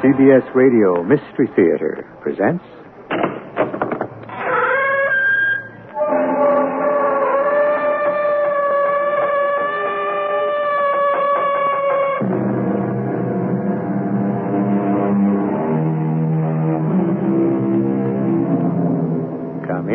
CBS Radio Mystery Theater presents... Come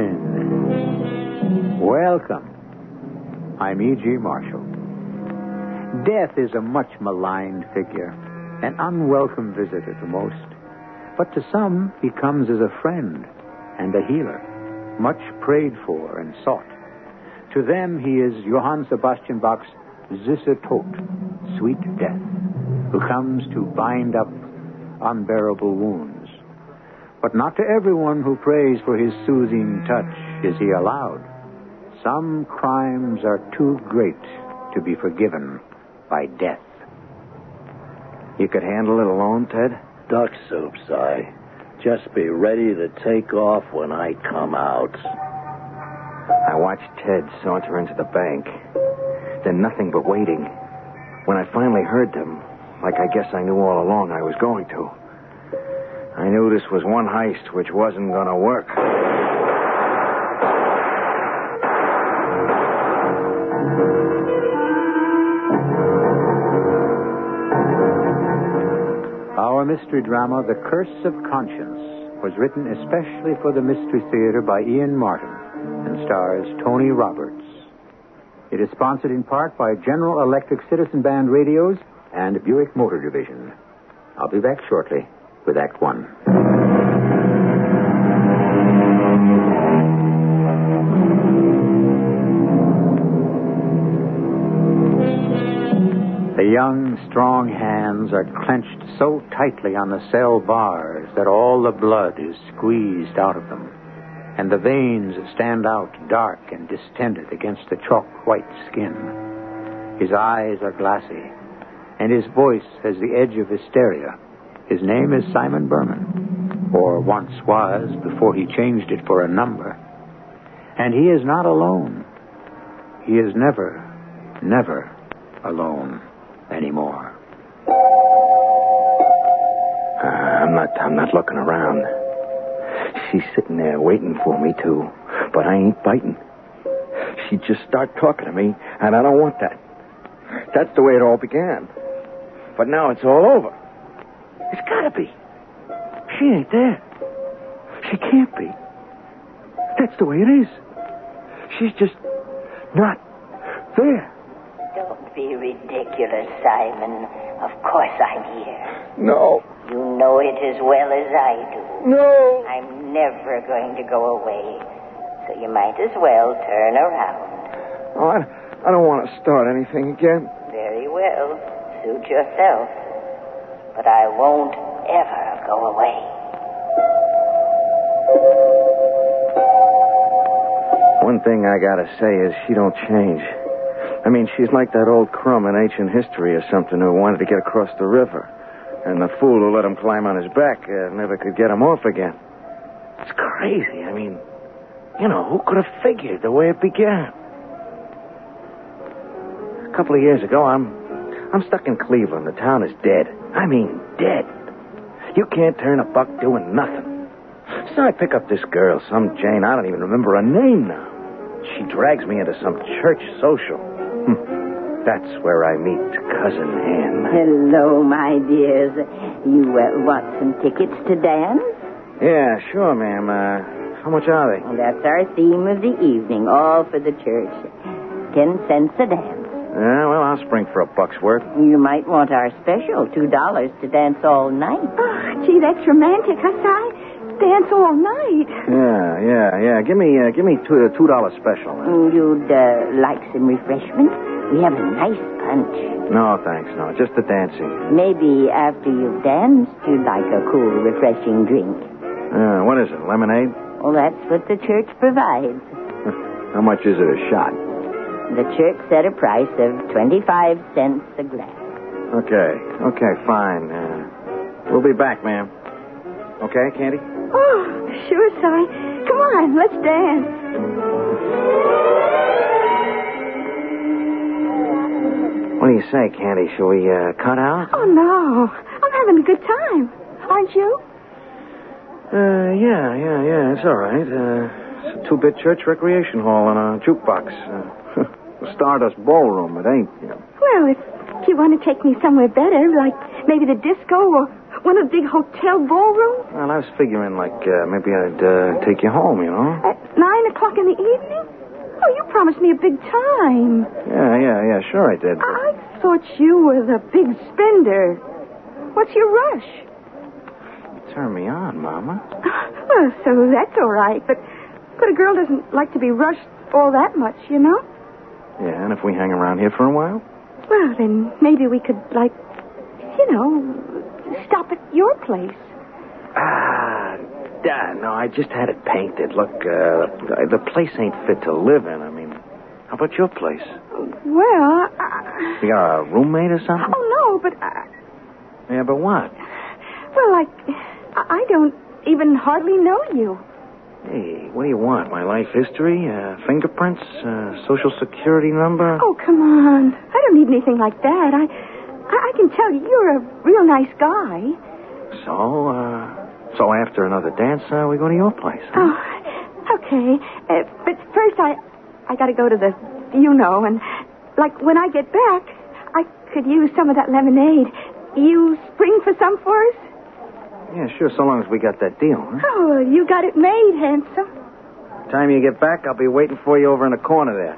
in. Welcome. I'm E.G. Marshall. Death is a much maligned figure. An unwelcome visitor to most. But to some, he comes as a friend and a healer, much prayed for and sought. To them, he is Johann Sebastian Bach's Süßer Tod, sweet death, who comes to bind up unbearable wounds. But not to everyone who prays for his soothing touch is he allowed. Some crimes are too great to be forgiven by death. You could handle it alone, Ted? Duck soup, Si. Just be ready to take off when I come out. I watched Ted saunter into the bank. Then nothing but waiting. When I finally heard them, like I guess I knew all along I was going to, I knew this was one heist which wasn't going to work. Our mystery drama, The Curse of Conscience, was written especially for the Mystery Theater by Ian Martin and stars Tony Roberts. It is sponsored in part by General Electric Citizen Band Radios and Buick Motor Division. I'll be back shortly with Act One. The young, strong hands are clenched so tightly on the cell bars that all the blood is squeezed out of them, and the veins stand out dark and distended against the chalk-white skin. His eyes are glassy, and his voice has the edge of hysteria. His name is Simon Berman, or once was before he changed it for a number. And he is not alone. He is never, never alone anymore. I'm not looking around. She's sitting there waiting for me to, but I ain't biting. She'd just start talking to me, and I don't want that. That's the way it all began. But now it's all over. It's gotta be. She ain't there. She can't be. That's the way it is. She's just not there. Don't be ridiculous, Simon. Of course I'm here. No. You know it as well as I do. No. I'm never going to go away, so you might as well turn around. Oh, I don't want to start anything again. Very well. Suit yourself. But I won't ever go away. One thing I gotta say is she don't change. I mean, she's like that old crumb in ancient history or something who wanted to get across the river. And the fool who let him climb on his back never could get him off again. It's crazy. I mean, who could have figured the way it began? A couple of years ago, I'm stuck in Cleveland. The town is dead. I mean, dead. You can't turn a buck doing nothing. So I pick up this girl, some Jane. I don't even remember her name now. She drags me into some church social. That's where I meet Cousin Ann. Hello, my dears. You want some tickets to dance? Yeah, sure, ma'am. How much are they? Well, that's our theme of the evening, all for the church. 10 cents a dance. Yeah, well, I'll spring for a buck's worth. You might want our special, $2 to dance all night. Oh, gee, that's romantic, huh, Si? Dance all night. Yeah. Give me $2 special. You'd like some refreshments? We have a nice punch. No, thanks. No, just the dancing. Maybe after you've danced, you'd like a cool, refreshing drink. What is it, lemonade? Well, that's what the church provides. How much is it a shot? The church set a price of 25 cents a glass. Okay, fine. We'll be back, ma'am. Okay, Candy? Oh, sure, Si. Come on, let's dance. What do you say, Candy? Shall we cut out? Oh, no. I'm not having a good time, aren't you? Yeah. It's all right. It's a 2-bit church recreation hall and a jukebox. A Stardust ballroom, it ain't. Well, if you want to take me somewhere better, like maybe the disco or one of the big hotel ballrooms. Well, I was figuring, maybe I'd take you home, At 9 o'clock in the evening? Oh, you promised me a big time. Yeah, sure I did. I thought you were the big spender. What's your rush? You turn me on, Mama. Well, so that's all right, but a girl doesn't like to be rushed all that much, you know? Yeah, and if we hang around here for a while? Well, then maybe we could, stop at your place. No, I just had it painted. Look, the place ain't fit to live in. I mean, how about your place? Well, You got a roommate or something? Oh, no, but... Yeah, but what? Well, I don't even hardly know you. Hey, what do you want? My life history? Fingerprints? Social security number? Oh, come on. I don't need anything like that. I can tell you're a real nice guy. So after another dance, we go to your place, huh? Oh, okay. But first I got to go to the, and, when I get back, I could use some of that lemonade. You spring for some for us? Yeah, sure, so long as we got that deal, huh? Oh, you got it made, handsome. Time you get back, I'll be waiting for you over in the corner there.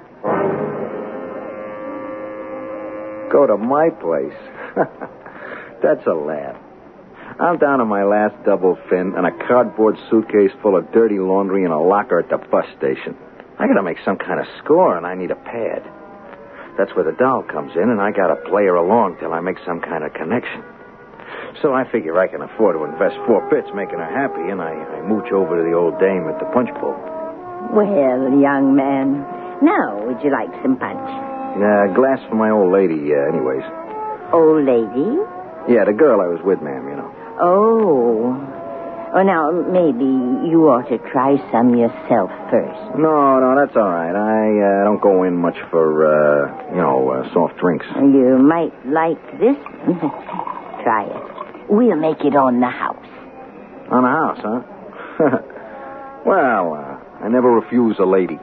Go to my place. That's a laugh. I'm down on my last double fin and a cardboard suitcase full of dirty laundry and a locker at the bus station. I gotta make some kind of score, and I need a pad. That's where the doll comes in, and I gotta play her along till I make some kind of connection. So I figure I can afford to invest 4 bits making her happy, and I mooch over to the old dame at the punch bowl. Well, young man, now would you like some punch? A glass for my old lady, anyways. Old lady? Yeah, the girl I was with, ma'am, Oh, now, maybe you ought to try some yourself first. No, that's all right. I don't go in much for, soft drinks. You might like this one. Try it. We'll make it on the house. On the house, huh? Well, I never refuse a lady.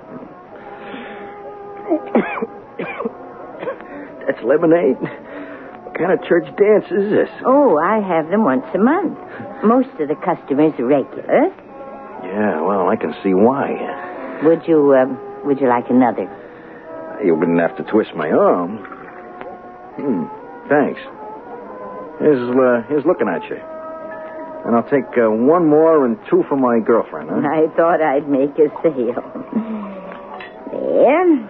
That's lemonade? What kind of church dance is this? Oh, I have them once a month. Most of the customers are regular. Yeah, well, I can see why. Would you like another? You wouldn't have to twist my arm. Thanks. Here's looking at you. And I'll take 1 more and 2 for my girlfriend, huh? I thought I'd make a sale. There.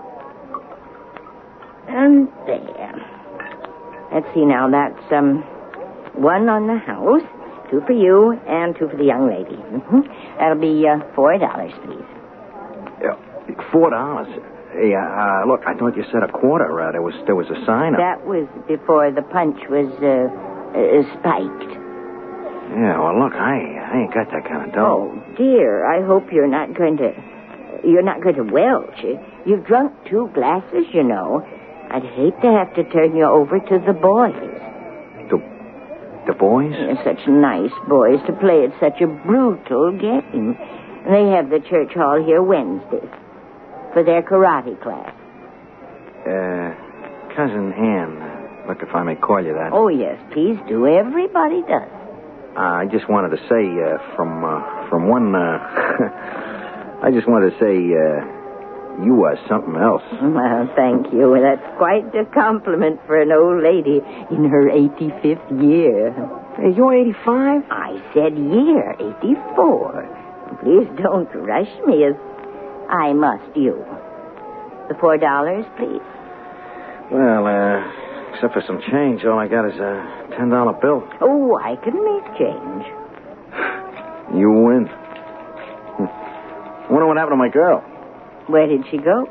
And there. Let's see now. That's 1 on the house, 2 for you, and 2 for the young lady. That'll be $4, please. $4? Hey, look, I thought you said a quarter. There was a sign up. That was before the punch was spiked. Yeah, well, look, I ain't got that kind of dough. Oh, dear, I hope you're not going to welch. You've drunk 2 glasses, I'd hate to have to turn you over to the boys. The boys? They're such nice boys to play at such a brutal game. They have the church hall here Wednesdays for their karate class. Cousin Ann, look, if I may call you that. Oh, yes, please do. Everybody does. I just wanted to say, from one, I just wanted to say, you are something else. Well, thank you. That's quite a compliment for an old lady in her 85th year. Hey, you're 85? I said year, 84. Please don't rush me as I must you. The $4, please. Well, except for some change, all I got is a $10 bill. Oh, I can make change. You win. Wonder what happened to my girl. Where did she go?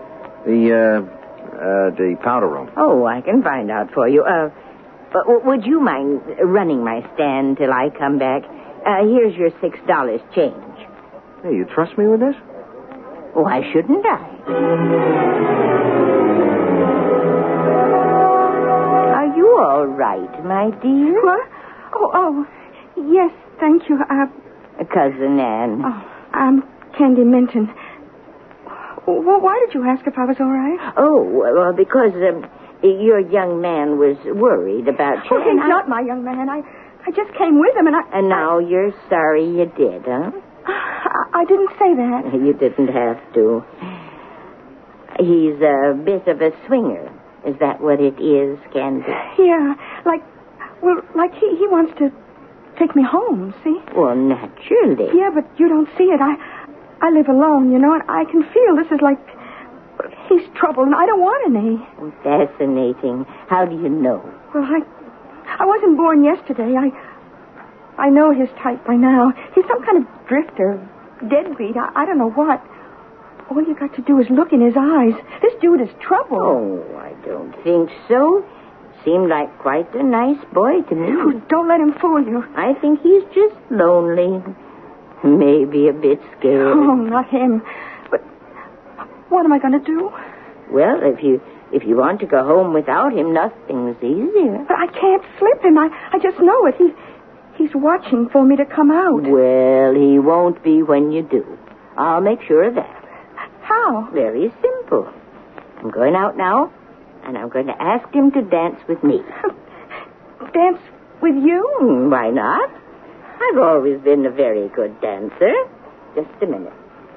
The powder room. Oh, I can find out for you. But would you mind running my stand till I come back? Here's your $6 change. Hey, you trust me with this? Why shouldn't I? Are you you all right, my dear? What? Oh, yes, thank you. Cousin Anne. Oh, I'm Candy Minton. Well, why did you ask if I was all right? Oh, well, because your young man was worried about you. Oh, he's not my young man. I just came with him, and And now you're sorry you did, huh? I didn't say that. You didn't have to. He's a bit of a swinger. Is that what it is, Candy? Yeah, like he wants to take me home, see? Well, naturally. Yeah, but you don't see it. I live alone, and I can feel this is like he's trouble, and I don't want any. Fascinating. How do you know? Well, I wasn't born yesterday. I know his type by now. He's some kind of drifter, deadbeat. I don't know what. All you got to do is look in his eyes. This dude is trouble. Oh, I don't think so. Seemed like quite a nice boy to me. Oh, don't let him fool you. I think he's just lonely. Maybe a bit scared. Oh, not him. But what am I going to do? Well, if you want to go home without him, nothing's easier. But I can't slip him. I just know it. He's watching for me to come out. Well, he won't be when you do. I'll make sure of that. How? Very simple. I'm going out now, and I'm going to ask him to dance with me. Dance with you? Why not? I've always been a very good dancer. Just a minute.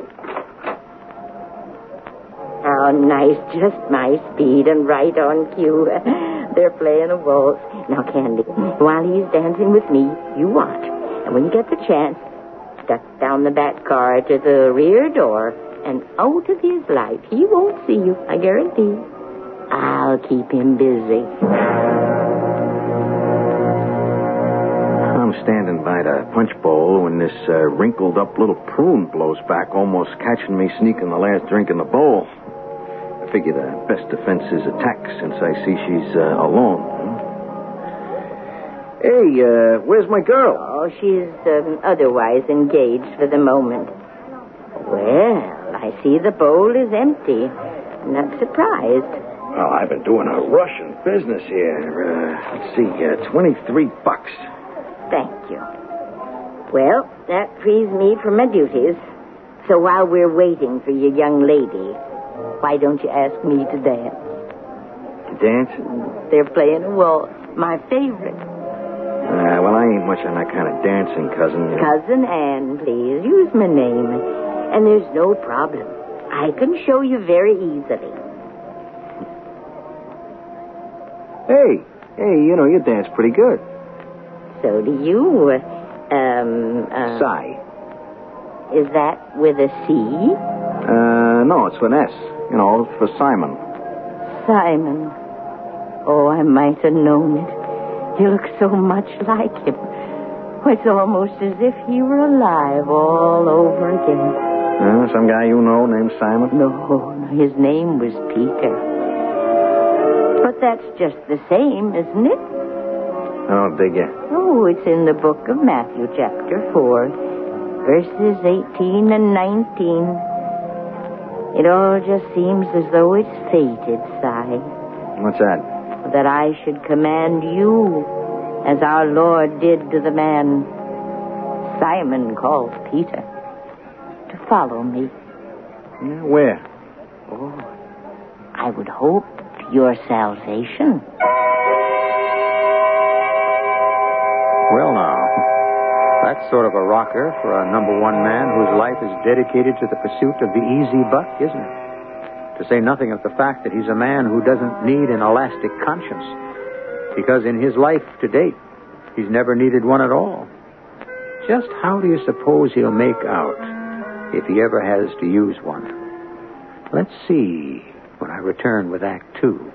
How nice, just my speed and right on cue. They're playing a waltz. Now, Candy, while he's dancing with me, you watch. And when you get the chance, duck down the back car to the rear door and out of his life. He won't see you, I guarantee. I'll keep him busy. I'm standing by the punch bowl when this wrinkled up little prune blows back, almost catching me sneaking the last drink in the bowl. I figure the best defense is attack since I see she's alone. Hey, where's my girl? Oh, she's otherwise engaged for the moment. Well, I see the bowl is empty. I'm not surprised. Well, I've been doing a Russian business here. Let's see, $23. Thank you. Well, that frees me from my duties. So while we're waiting for your young lady, why don't you ask me to dance? To dance? They're playing a waltz. My favorite. Well, I ain't much on that kind of dancing, cousin. Cousin Anne, please. Use my name. And there's no problem. I can show you very easily. Hey, you dance pretty good. So do you. Sigh. Is that with a C? No, it's with an S. For Simon. Simon. Oh, I might have known it. He looks so much like him. It's almost as if he were alive all over again. Some guy you know named Simon? No, his name was Peter. But that's just the same, isn't it? Oh, dig ya. Oh, it's in the book of Matthew, chapter 4, verses 18 and 19. It all just seems as though it's fated, Si. What's that? That I should command you, as our Lord did to the man Simon called Peter, to follow me. Yeah, where? Oh, I would hope your salvation. Well, now, that's sort of a rocker for a number one man whose life is dedicated to the pursuit of the easy buck, isn't it? To say nothing of the fact that he's a man who doesn't need an elastic conscience, because in his life to date, he's never needed one at all. Just how do you suppose he'll make out if he ever has to use one? Let's see when I return with Act 2.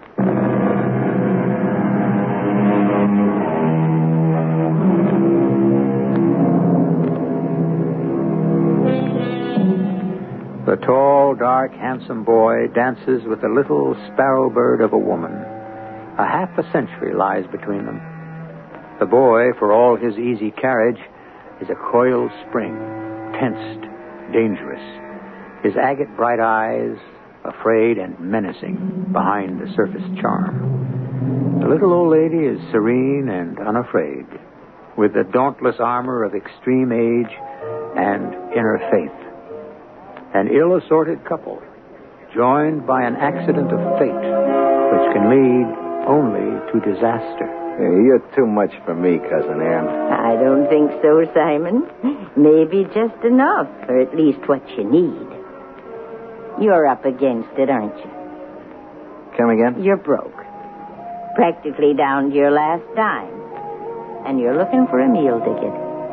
The tall, dark, handsome boy dances with the little sparrow bird of a woman. A half a century lies between them. The boy, for all his easy carriage, is a coiled spring, tensed, dangerous. His agate bright eyes, afraid and menacing behind the surface charm. The The little old lady is serene and unafraid, with the dauntless armor of extreme age and inner faith. An ill-assorted couple, joined by an accident of fate, which can lead only to disaster. Hey, you're too much for me, Cousin Ann. I don't think so, Simon. Maybe just enough, or at least what you need. You're up against it, aren't you? Come again? You're broke. Practically down to your last dime. And you're looking for a meal ticket.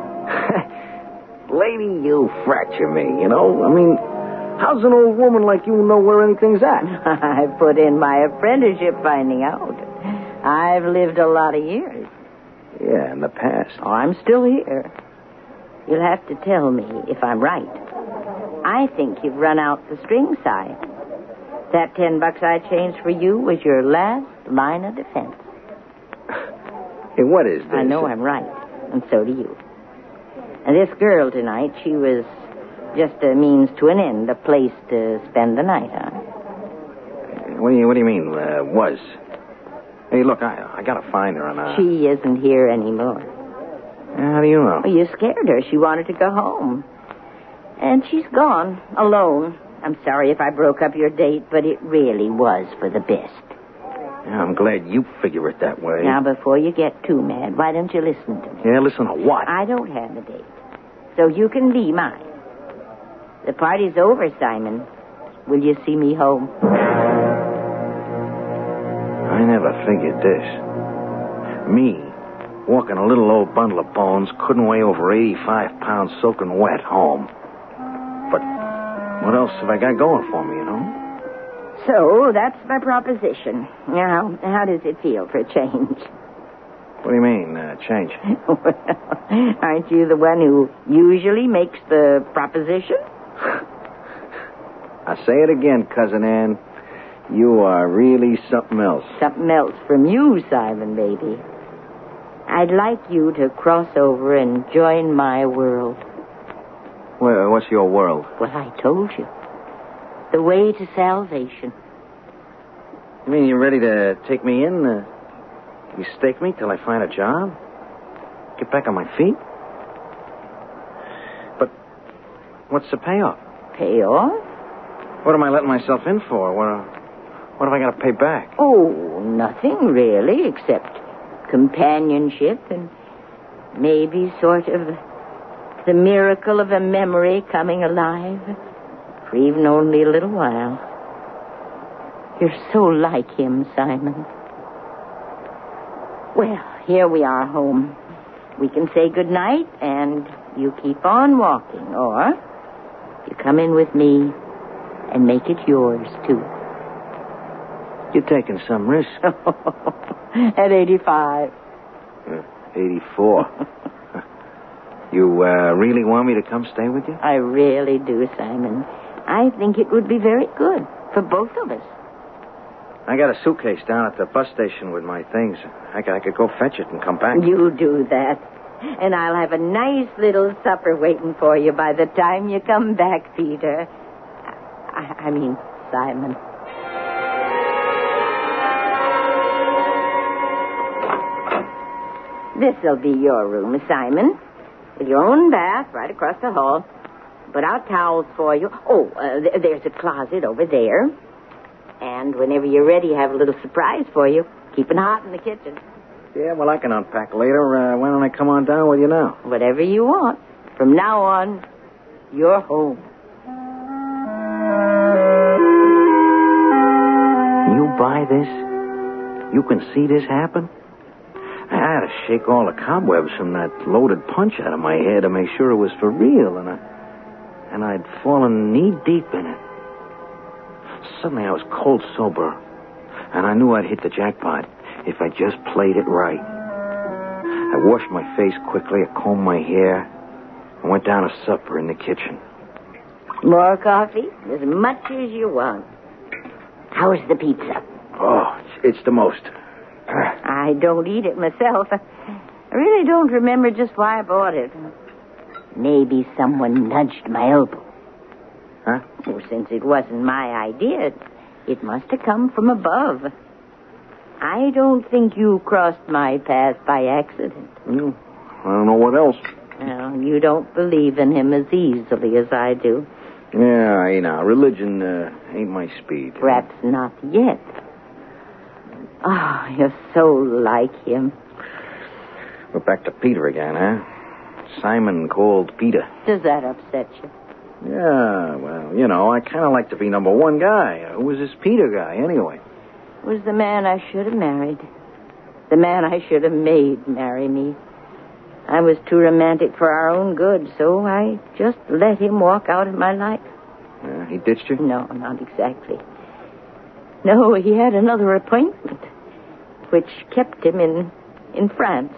Lady, you fracture me, you know? I mean, how's an old woman like you know where anything's at? I put in my apprenticeship finding out. I've lived a lot of years. Yeah, in the past. Oh, I'm still here. You'll have to tell me if I'm right. I think you've run out the string side. That $10 I changed for you was your last line of defense. Hey, what is this? I know I'm right, and so do you. And this girl tonight, she was just a means to an end, a place to spend the night on. What do you mean, was? Hey, look, I gotta find her on a... She isn't here anymore. How do you know? Well, you scared her. She wanted to go home. And she's gone, alone. I'm sorry if I broke up your date, but it really was for the best. Yeah, I'm glad you figure it that way. Now, before you get too mad, why don't you listen to me? Yeah, listen to what? I don't have a date, so you can be mine. The party's over, Simon. Will you see me home? I never figured this. Me, walking a little old bundle of bones, couldn't weigh over 85 pounds soaking wet home. But what else have I got going for me, you know? So, that's my proposition. Now, how does it feel for a change? What do you mean, change? Well, aren't you the one who usually makes the proposition? I say it again, Cousin Ann. You are really something else. Something else from you, Simon, baby. I'd like you to cross over and join my world. Well, what's your world? Well, I told you. The way to salvation. You mean you're ready to take me in? You stake me till I find a job? Get back on my feet? But what's the payoff? Payoff? What am I letting myself in for? What have I got to pay back? Oh, nothing really, except companionship and maybe sort of the miracle of a memory coming alive for even only a little while. You're so like him, Simon. Well, here we are home. We can say goodnight and you keep on walking, or you come in with me and make it yours, too. You're taking some risk. At 85. 84. You really want me to come stay with you? I really do, Simon. I think it would be very good for both of us. I got a suitcase down at the bus station with my things. I could go fetch it and come back. You do that. And I'll have a nice little supper waiting for you by the time you come back, Peter. I mean, Simon. This'll be your room, Simon. With your own bath right across the hall. Put out towels for you. Oh, there's a closet over there. And whenever you're ready, have a little surprise for you. Keep it hot in the kitchen. Yeah, well, I can unpack later. Why don't I come on down with you now? Whatever you want. From now on, you're home. You buy this? You can see this happen? I had to shake all the cobwebs from that loaded punch out of my head to make sure it was for real, and I'd fallen knee-deep in it. Suddenly I was cold sober, and I knew I'd hit the jackpot if I just played it right. I washed my face quickly, I combed my hair, and went down to supper in the kitchen. More coffee? As much as you want. How's the pizza? Oh, it's the most. I don't eat it myself. I really don't remember just why I bought it. Maybe someone nudged my elbow. Huh? Well, since it wasn't my idea, it must have come from above. I don't think you crossed my path by accident. I don't know what else. Well, you don't believe in him as easily as I do. Yeah, religion ain't my speed. Perhaps not yet. Oh, you're so like him. We're back to Peter again, huh? Simon called Peter. Does that upset you? Yeah, well, I kind of like to be number one guy. Who was this Peter guy, anyway? It was the man I should have married. The man I should have made marry me. I was too romantic for our own good, so I just let him walk out of my life. He ditched you? No, not exactly. No, he had another appointment, which kept him in France.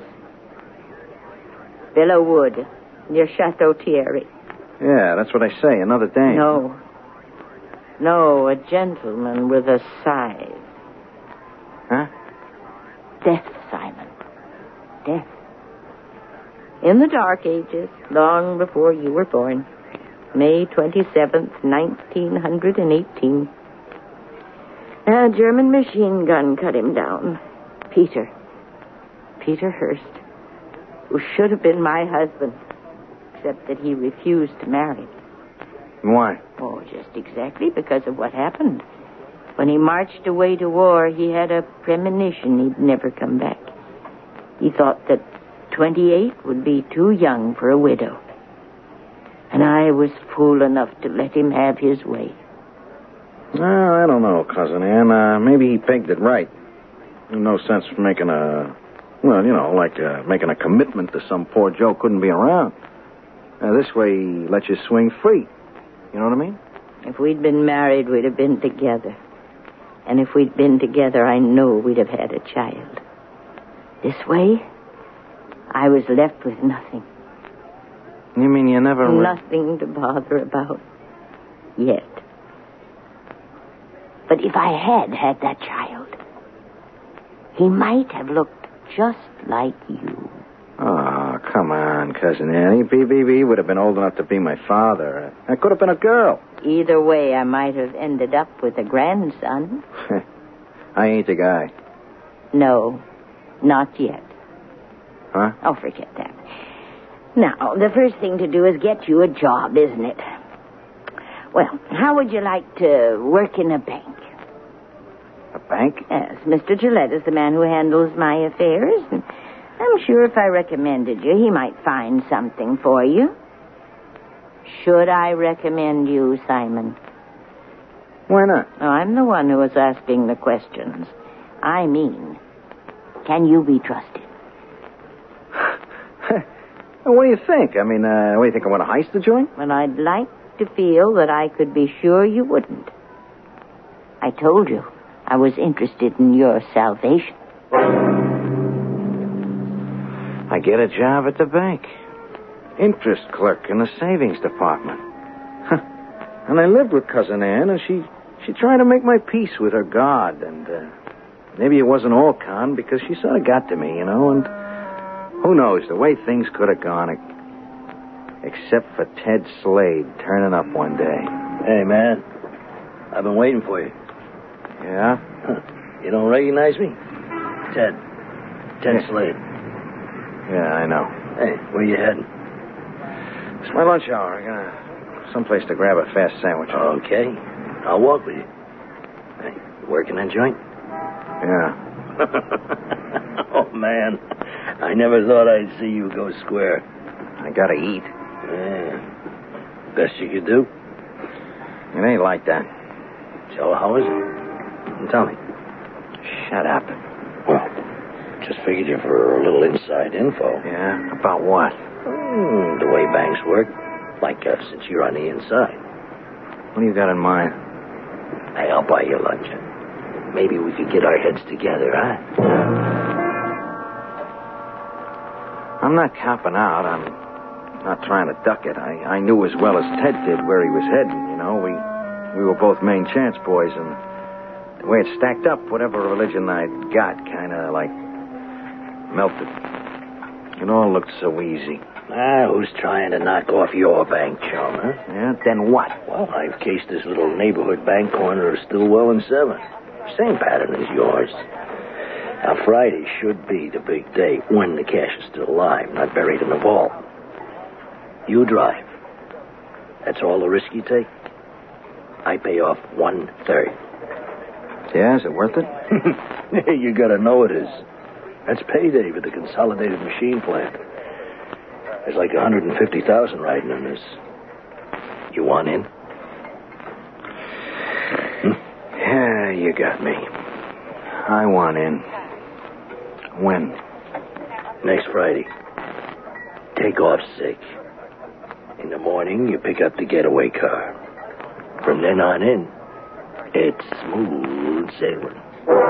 Villa Wood, near Chateau Thierry. Yeah, that's what I say, another dame. No, a gentleman with a scythe. Huh? Death, Simon. Death. In the Dark Ages, long before you were born, May 27th, 1918, a German machine gun cut him down. Peter Hearst, who should have been my husband, except that he refused to marry. Why? Oh, just exactly because of what happened. When he marched away to war, he had a premonition he'd never come back. He thought that 28 would be too young for a widow. And I was fool enough to let him have his way. Well, I don't know, Cousin Ann. Maybe he pegged it right. No sense for making making a commitment to some poor Joe couldn't be around. This way he lets you swing free. You know what I mean? If we'd been married, we'd have been together. And if we'd been together, I know we'd have had a child. This way, I was left with nothing. You mean you never... Nothing to bother about. Yet. But if I had that child, he might have looked just like you. Oh, come on, Cousin Annie. BBB would have been old enough to be my father. I could have been a girl. Either way, I might have ended up with a grandson. I ain't the guy. No, not yet. Huh? Oh, forget that. Now, the first thing to do is get you a job, isn't it? Well, how would you like to work in a bank? A bank? Yes, Mr. Gillette is the man who handles my affairs. And I'm sure if I recommended you, he might find something for you. Should I recommend you, Simon? Why not? Oh, I'm the one who is asking the questions. I mean, can you be trusted? What do you think? I mean, what do you think? I want to heist the joint? Well, I'd like to feel that I could be sure you wouldn't. I told you I was interested in your salvation. I get a job at the bank. Interest clerk in the savings department. And I lived with Cousin Ann, and she tried to make my peace with her God. And maybe it wasn't all con, because she sort of got to me, and who knows, the way things could have gone, except for Ted Slade turning up one day. Hey, man, I've been waiting for you. Yeah? You don't recognize me? Ted Slade. Yeah, I know. Hey, where you heading? It's my lunch hour. I got someplace to grab a fast sandwich. Okay. I'll walk with you. Hey, working that joint? Yeah. Oh, man. I never thought I'd see you go square. I gotta eat. Yeah. Best you could do? It ain't like that. So, how is it? Tell me. Shut up. Well, just figured you for a little inside info. Yeah? About what? The way banks work. Like since you're on the inside. What do you got in mind? Hey, I'll buy you lunch. Maybe we could get our heads together, huh? I'm not copping out. I'm not trying to duck it. I knew as well as Ted did where he was heading, We were both main chance boys, and the way it stacked up, whatever religion I'd got kind of, melted. It all looked so easy. Who's trying to knock off your bank, chum, huh? Yeah, then what? Well, I've cased this little neighborhood bank corner of Stillwell and 7. Same pattern as yours. Now, Friday should be the big day when the cash is still alive, not buried in the vault. You drive. That's all the risk you take. I pay off 1/3. Yeah, is it worth it? You gotta know it is. That's payday with the Consolidated Machine Plant. There's like 150,000 riding on this. You want in? Yeah, you got me. I want in. When? Next Friday. Take off sick. In the morning, you pick up the getaway car. From then on in, it's smooth sailing.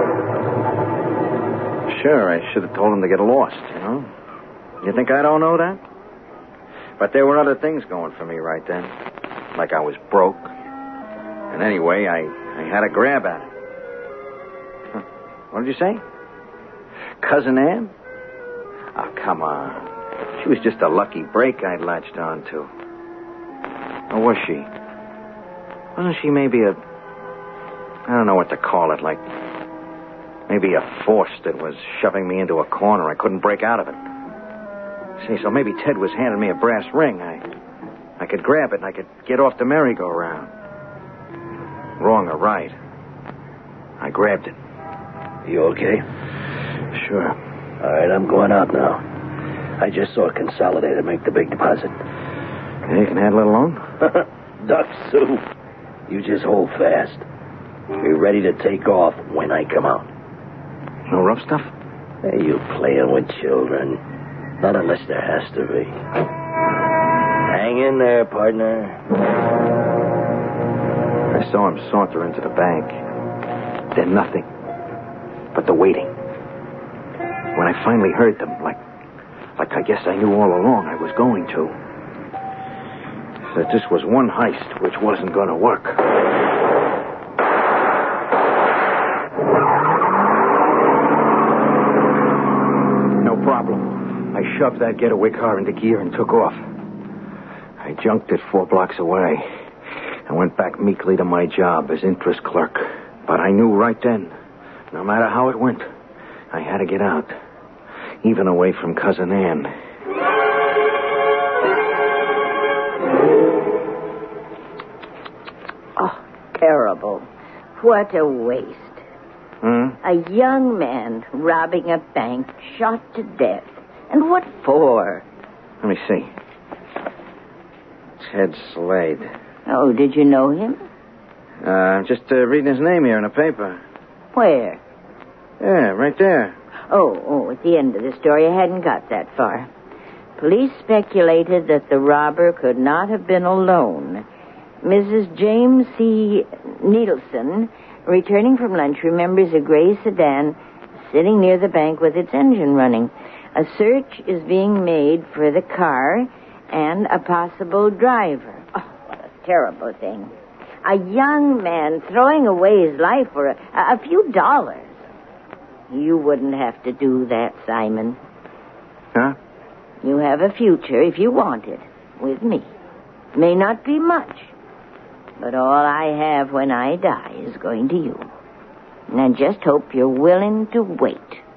Sure, I should have told him to get lost, you know? You think I don't know that? But there were other things going for me right then. Like I was broke. And anyway, I had a grab at it. Huh. What did you say? Cousin Ann? Oh, come on. She was just a lucky break I'd latched on to. Or was she? Wasn't she maybe I don't know what to call it, like maybe a force that was shoving me into a corner. I couldn't break out of it. See, so maybe Ted was handing me a brass ring. I could grab it and I could get off the merry-go-round. Wrong or right, I grabbed it. You okay? Sure. All right, I'm going out now. I just saw Consolidated make the big deposit. Yeah, you can handle it alone? Duck soup. You just hold fast. Be ready to take off when I come out. No rough stuff? Hey, you playing with children. Not unless there has to be. Hang in there, partner. I saw him saunter into the bank. Then nothing. But the waiting. When I finally heard them, like I guess I knew all along I was going to. That this was one heist which wasn't going to work. No problem. I shoved that getaway car into gear and took off. I junked it 4 blocks away. I went back meekly to my job as interest clerk. But I knew right then, no matter how it went, I had to get out. Even away from Cousin Ann. Oh, terrible. What a waste. A young man robbing a bank, shot to death. And what for? Let me see. Ted Slade. Oh, did you know him? Just reading his name here in the paper. Where? Yeah, right there. Oh, at the end of the story, I hadn't got that far. Police speculated that the robber could not have been alone. Mrs. James C. Needleson, returning from lunch, remembers a gray sedan sitting near the bank with its engine running. A search is being made for the car and a possible driver. Oh, what a terrible thing. A young man throwing away his life for a few dollars. You wouldn't have to do that, Simon. Huh? You have a future, if you want it, with me. May not be much, but all I have when I die is going to you. And I just hope you're willing to wait.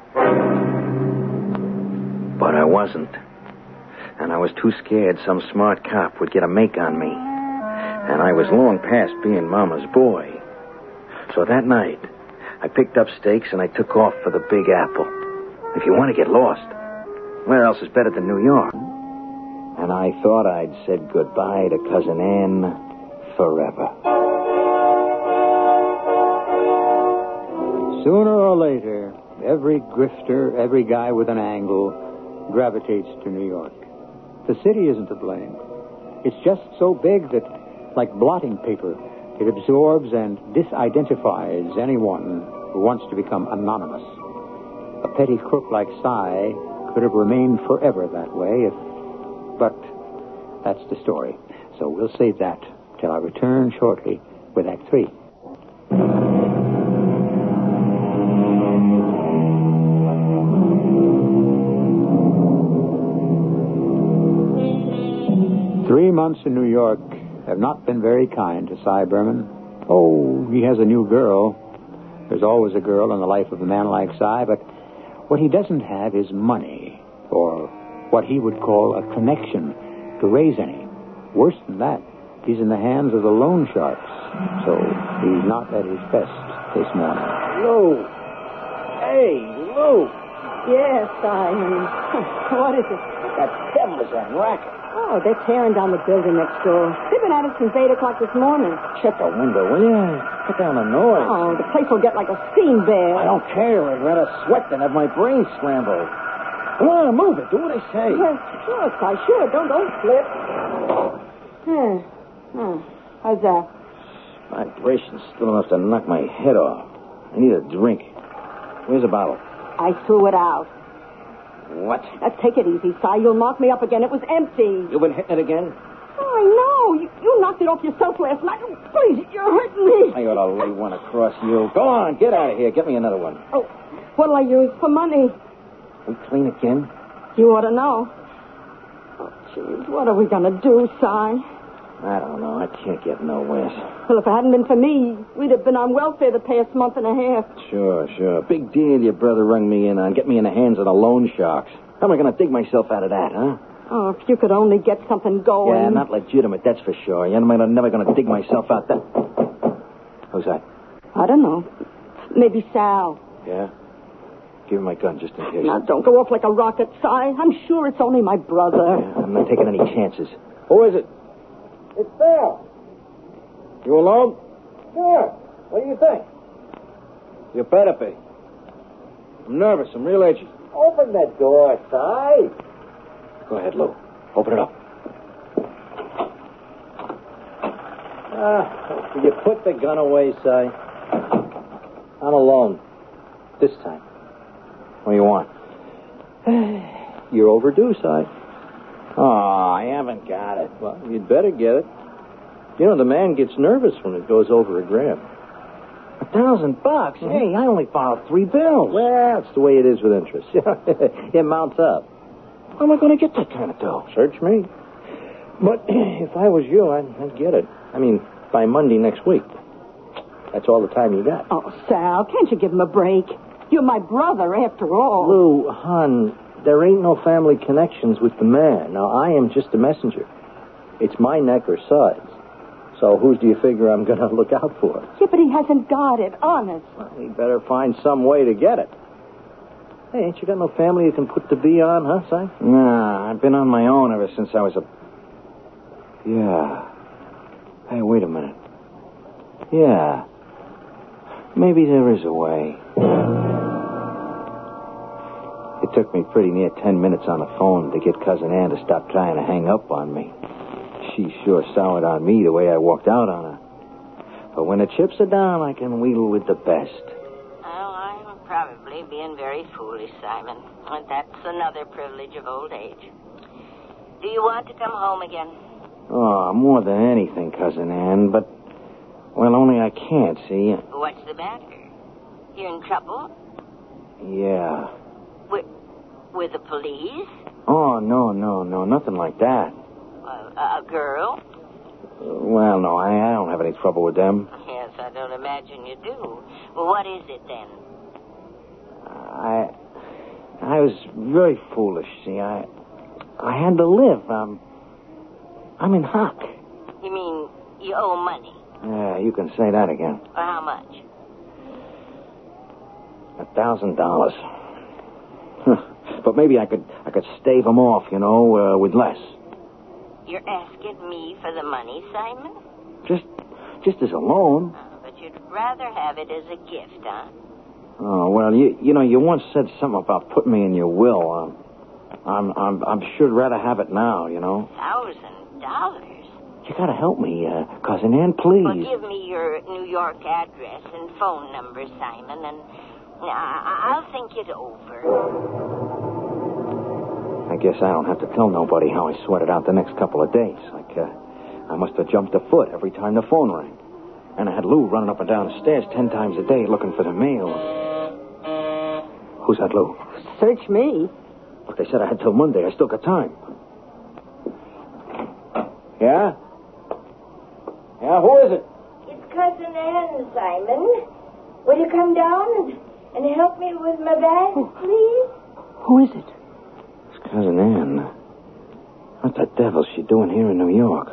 But I wasn't. And I was too scared some smart cop would get a make on me. And I was long past being Mama's boy. So that night, I picked up stakes and I took off for the Big Apple. If you want to get lost, where else is better than New York? And I thought I'd said goodbye to Cousin Ann forever. Sooner or later, every grifter, every guy with an angle gravitates to New York. The city isn't to blame. It's just so big that, like blotting paper, it absorbs and disidentifies anyone who wants to become anonymous. A petty crook like Cy could have remained forever that way but that's the story. So we'll save that till I return shortly with Act 3. Three months in New York have not been very kind to Cy Berman. Oh, he has a new girl. There's always a girl in the life of a man like Cy, but What he doesn't have is money, or what he would call a connection to raise any. Worse than that, he's in the hands of the loan sharks, so he's not at his best this morning. Lou! Hey, Lou! Yes, Simon. What is it? That devil is that racket. Oh, they're tearing down the building next door. They've been at it since 8 o'clock this morning. Shut the window, will you? Cut down the noise. Oh, the place will get like a steam bath. I don't care. I'd rather sweat than have my brain scrambled. Come on, move it. Do what I say. Yes, I should. Don't slip. How's that? Vibration's still enough to knock my head off. I need a drink. Where's the bottle? I threw it out. What? Take it easy, Si. You'll knock me up again. It was empty. You've been hitting it again? Oh, I know. You knocked it off yourself last night. Please, you're hurting me. I ought to lay one across you. Go on, get out of here. Get me another one. Oh, what'll I use for money? We clean again? You ought to know. Oh, jeez, what are we going to do, Si? I don't know. I can't get nowhere. Well, if it hadn't been for me, we'd have been on welfare the past month and a half. Sure. Big deal your brother rung me in on. Get me in the hands of the loan sharks. How am I going to dig myself out of that, huh? Oh, if you could only get something going. Yeah, not legitimate, that's for sure. I'm never going to dig myself out that... Who's that? I don't know. Maybe Sal. Yeah? Give me my gun just in case. Now, don't go off like a rocket, Si. I'm sure it's only my brother. Yeah, I'm not taking any chances. Who is it? It's Sal. You alone? Sure. What do you think? You better be. I'm nervous. I'm real edgy. Open that door, Si. Go ahead, Lou. Open it up. Will you put the gun away, Si? I'm alone. This time. What do you want? You're overdue, Si. Oh, I haven't got it. Well, you'd better get it. You know, the man gets nervous when it goes over a gram. $1,000? Mm-hmm. Hey, I only borrowed 3 bills. Well, it's the way it is with interest. It mounts up. How am I going to get that kind of dough? Search me. But if I was you, I'd get it. I mean, by Monday next week. That's all the time you got. Oh, Sal, can't you give him a break? You're my brother, after all. Lou, hon, there ain't no family connections with the man. Now, I am just a messenger. It's my neck or sides. So whose do you figure I'm going to look out for? Yeah, but he hasn't got it, honest. Well, he better find some way to get it. Hey, ain't you got no family you can put the B on, huh, Si? Nah, I've been on my own ever since I was a... Yeah. Hey, wait a minute. Yeah. Maybe there is a way. It took me pretty near 10 minutes on the phone to get Cousin Ann to stop trying to hang up on me. She sure soured on me the way I walked out on her. But when the chips are down, I can wheedle with the best. Oh, I'm probably being very foolish, Simon. And that's another privilege of old age. Do you want to come home again? Oh, more than anything, Cousin Ann, but... Well, only I can't, see? What's the matter? You're in trouble? Yeah. With the police? Oh, no, nothing like that. A girl? Well, no, I don't have any trouble with them. Yes, I don't imagine you do. Well, what is it, then? I was very foolish, see. I had to live. I'm in hock. You mean you owe money? Yeah, you can say that again. For how much? $1,000. But maybe I could stave them off, with less. You're asking me for the money, Simon? Just as a loan. Oh, but you'd rather have it as a gift, huh? Oh, well, you once said something about putting me in your will. I'm sure rather have it now, $1,000? You gotta help me, Cousin Ann, please. Well, give me your New York address and phone number, Simon, and I'll think it over. I guess I don't have to tell nobody how I sweated out the next couple of days. I must have jumped a foot every time the phone rang. And I had Lou running up and down the stairs 10 times a day looking for the mail. Who's that, Lou? Search me. Look, they said I had till Monday. I still got time. Yeah? Yeah, who is it? It's Cousin Ann, Simon. Will you come down and help me with my bag, please? Who is it? It's Cousin Ann. What the devil's she doing here in New York?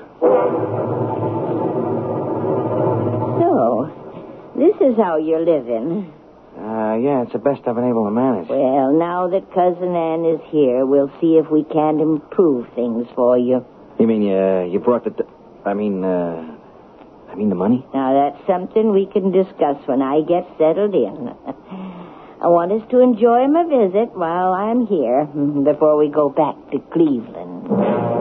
So, this is how you're living. Yeah, it's the best I've been able to manage. Well, now that Cousin Ann is here, we'll see if we can't improve things for you. You mean you brought the... I mean the money? Now, that's something we can discuss when I get settled in. I want us to enjoy my visit while I'm here before we go back to Cleveland.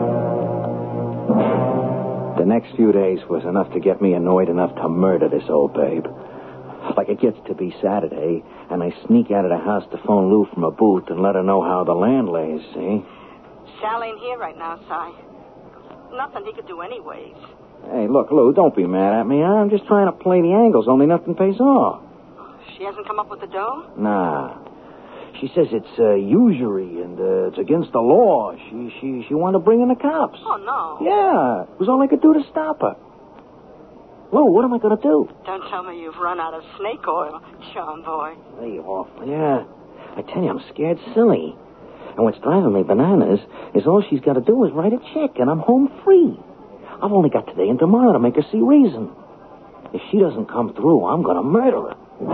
The next few days was enough to get me annoyed enough to murder this old babe. Like it gets to be Saturday, and I sneak out of the house to phone Lou from a booth and let her know how the land lays, see? Sal ain't here right now, Si. Nothing he could do anyways. Hey, look, Lou, don't be mad at me. I'm just trying to play the angles, only nothing pays off. She hasn't come up with the dough? Nah. She says it's usury and it's against the law. She wanted to bring in the cops. Oh, no. Yeah, it was all I could do to stop her. Lou, what am I going to do? Don't tell me you've run out of snake oil, Sean boy. Hey, awful. Yeah. I tell you, I'm scared silly. And what's driving me bananas is all she's got to do is write a check, and I'm home free. I've only got today and tomorrow to make her see reason. If she doesn't come through, I'm going to murder her.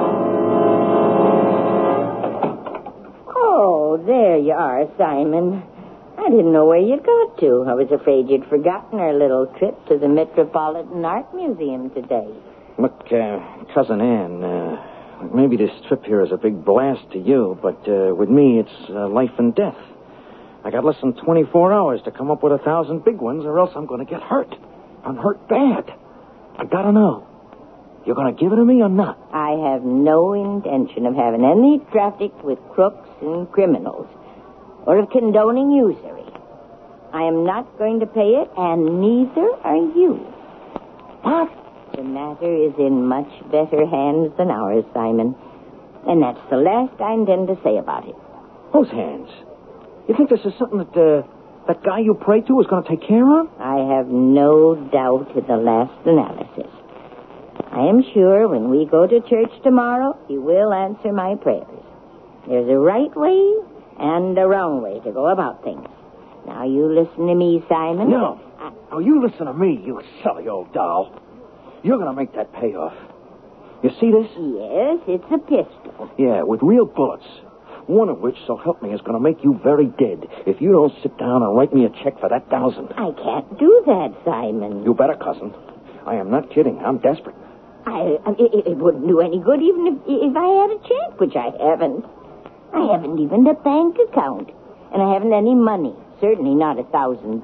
Oh, there you are, Simon. I didn't know where you'd got to. I was afraid you'd forgotten our little trip to the Metropolitan Art Museum today. Look, Cousin Ann, maybe this trip here is a big blast to you, but with me, it's life and death. I got less than 24 hours to come up with 1,000 big ones, or else I'm going to get hurt. I'm hurt bad. I got to know. You're going to give it to me or not? I have no intention of having any traffic with crooks and criminals, or of condoning usury. I am not going to pay it, and neither are you. What? The matter is in much better hands than ours, Simon. And that's the last I intend to say about it. Whose hands? You think this is something that guy you pray to is going to take care of? I have no doubt in the last analysis. I am sure when we go to church tomorrow, he will answer my prayers. There's a right way and a wrong way to go about things. Now, you listen to me, Simon. No. Oh, you listen to me, you silly old doll. You're going to make that pay off. You see this? Yes, it's a pistol. Yeah, with real bullets. One of which, so help me, is going to make you very dead if you don't sit down and write me a check for that 1,000. I can't do that, Simon. You better, cousin. I am not kidding. I'm desperate. It wouldn't do any good even if I had a check, which I haven't. I haven't even a bank account. And I haven't any money. Certainly not $1,000.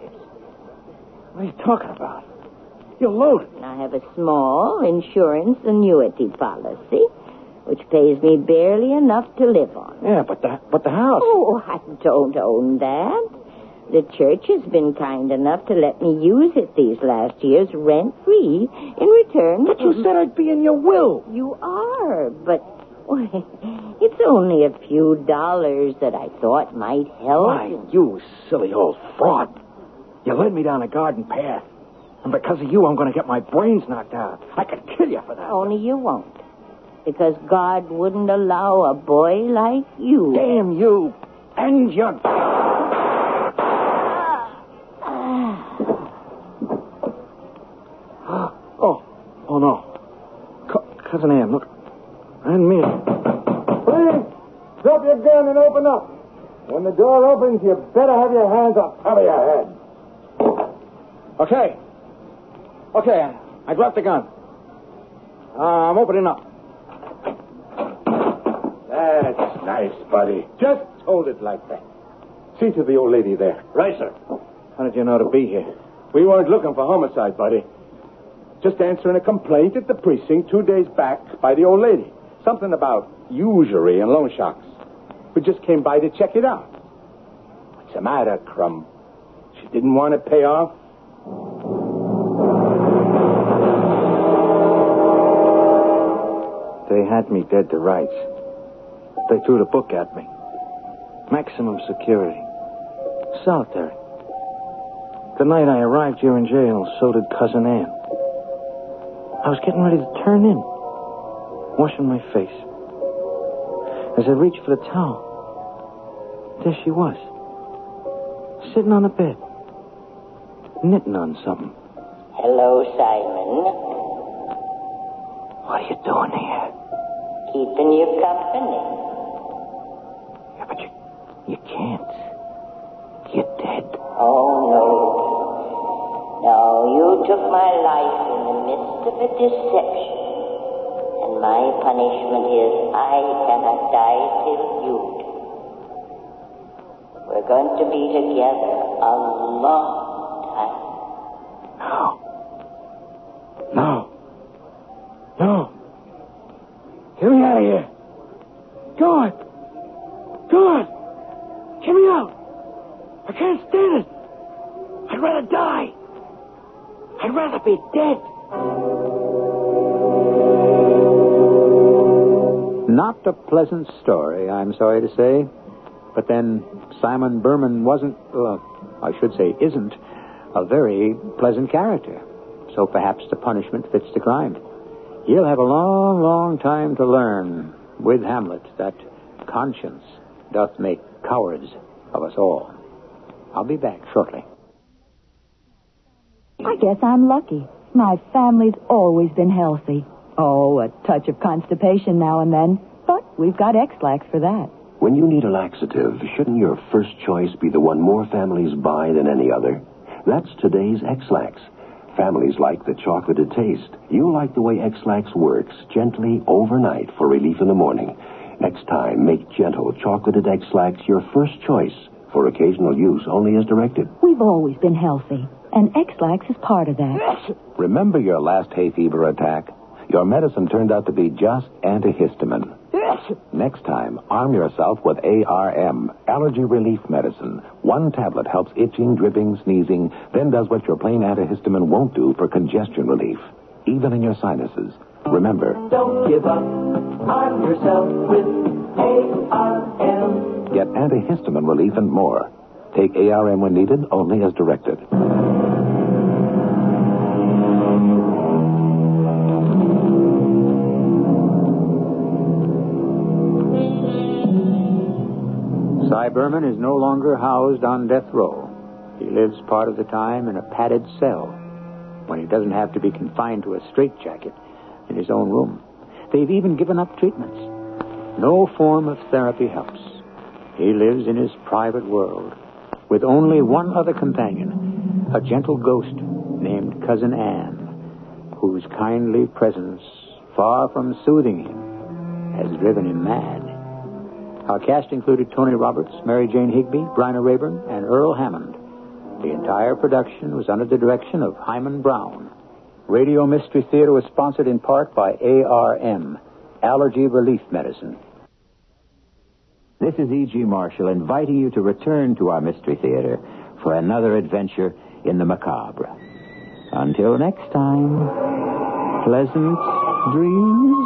What are you talking about? You're loaded. I have a small insurance annuity policy, which pays me barely enough to live on. Yeah, but the house. Oh, I don't own that. The church has been kind enough to let me use it these last years rent-free in return. But you said I'd be in your will. You are, but it's only a few dollars that I thought might help. Why, you silly old fraud. You led me down a garden path. And because of you, I'm going to get my brains knocked out. I could kill you for that. Only you won't. Because God wouldn't allow a boy like you. Damn you. And your... Oh, no. Cousin Ann, look. I didn't mean it. Please, drop your gun and open up. When the door opens, you better have your hands on top of your head. Okay, I dropped the gun. I'm opening up. That's nice, buddy. Just hold it like that. See to the old lady there. Right, sir. How did you know to be here? We weren't looking for homicide, buddy. Just answering a complaint at the precinct 2 days back by the old lady. Something about usury and loan sharks. We just came by to check it out. What's the matter, Crumb? She didn't want to pay off? They had me dead to rights. They threw the book at me. Maximum security. Solitary. The night I arrived here in jail, so did Cousin Ann. I was getting ready to turn in, washing my face. As I reached for the towel, there she was. Sitting on the bed. Knitting on something. Hello, Simon. What are you doing here? Keeping you company. Yeah, but you can't. You're dead. Oh, no. No, you took my life in the midst of a deception. And my punishment is I cannot die till you do. We're going to be together a long time. No. Get me out of here. God. Get me out. I can't stand it. I'd rather die. I'd rather be dead. Not a pleasant story, I'm sorry to say. But then Simon Berman isn't a very pleasant character. So perhaps the punishment fits the crime. He'll have a long, long time to learn with Hamlet that conscience doth make cowards of us all. I'll be back shortly. I guess I'm lucky. My family's always been healthy. Oh, a touch of constipation now and then. But we've got X-Lax for that. When you need a laxative, shouldn't your first choice be the one more families buy than any other? That's today's X-Lax. Families like the chocolated taste. You like the way X-Lax works, gently overnight for relief in the morning. Next time, make gentle chocolated X-Lax your first choice for occasional use only as directed. We've always been healthy, and X-Lax is part of that. Remember your last hay fever attack? Your medicine turned out to be just antihistamine. Next time, arm yourself with ARM, allergy relief medicine. One tablet helps itching, dripping, sneezing, then does what your plain antihistamine won't do for congestion relief, even in your sinuses. Remember, don't give up. Arm yourself with ARM. Get antihistamine relief and more. Take ARM when needed, only as directed. Cy Berman is no longer housed on death row. He lives part of the time in a padded cell when he doesn't have to be confined to a straitjacket in his own room. They've even given up treatments. No form of therapy helps. He lives in his private world with only one other companion, a gentle ghost named Cousin Anne, whose kindly presence, far from soothing him, has driven him mad. Our cast included Tony Roberts, Mary Jane Higby, Bryna Rayburn, and Earl Hammond. The entire production was under the direction of Hyman Brown. Radio Mystery Theater was sponsored in part by ARM, Allergy Relief Medicine. This is E.G. Marshall inviting you to return to our Mystery Theater for another adventure in the macabre. Until next time, pleasant dreams.